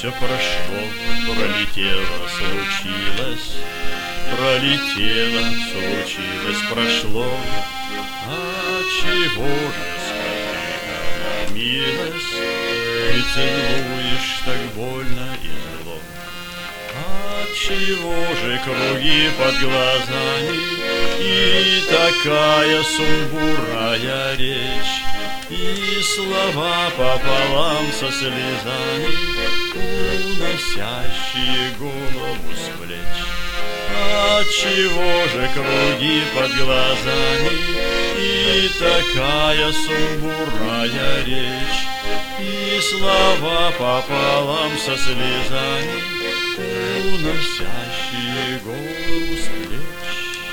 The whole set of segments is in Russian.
Все прошло, пролетело, случилось, пролетело, случилось, прошло. А чего же, скажи, милость, ты целуешь так больно и зло? Отчего же круги под глазами и такая сумбурная речь, и слова пополам со слезами, уносящие голову с плеч? Отчего же круги под глазами и такая сумбурная речь, и слова пополам со слезами, уносящие голову с плеч?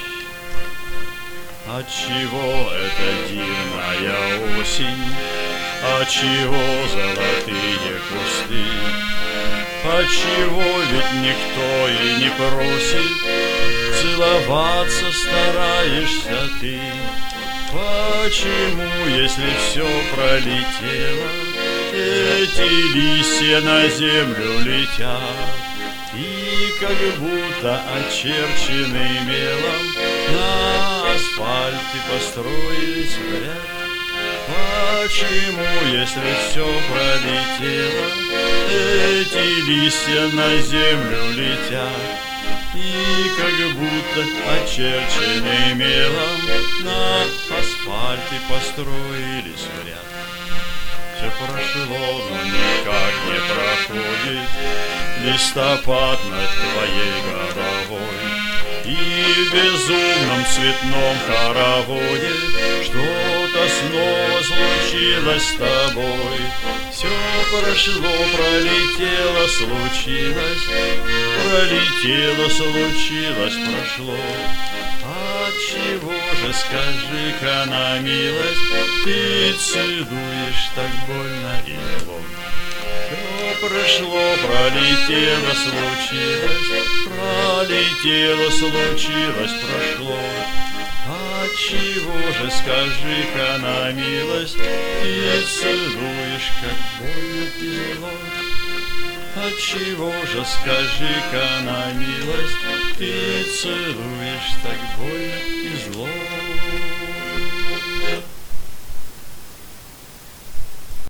Отчего эта дивная осень, отчего золотые кусты? Отчего ведь никто и не просит, целоваться стараешься ты? Почему, если все пролетело, эти листья на землю летят, и как будто очерченный мелом на асфальте построились в ряд? Почему, если все пролетело, эти листья на землю летят, и как будто очерченный мелом на асфальте построились в ряд? Все прошло, но никак не проходит листопад над твоей головой, и в безумном цветном хороводе что-то снова случилось с тобой. Все прошло, пролетело, случилось, пролетело, случилось, прошло. Отчего же, скажи-ка на милость, ты целуешь так больно и зло? Все прошло, пролетело, случилось, пролетело, случилось, прошло. Отчего же, скажи-ка на милость, ты целуешь как больно и зло? Отчего же, скажи-ка на милость, ты целуешь так больно и зло?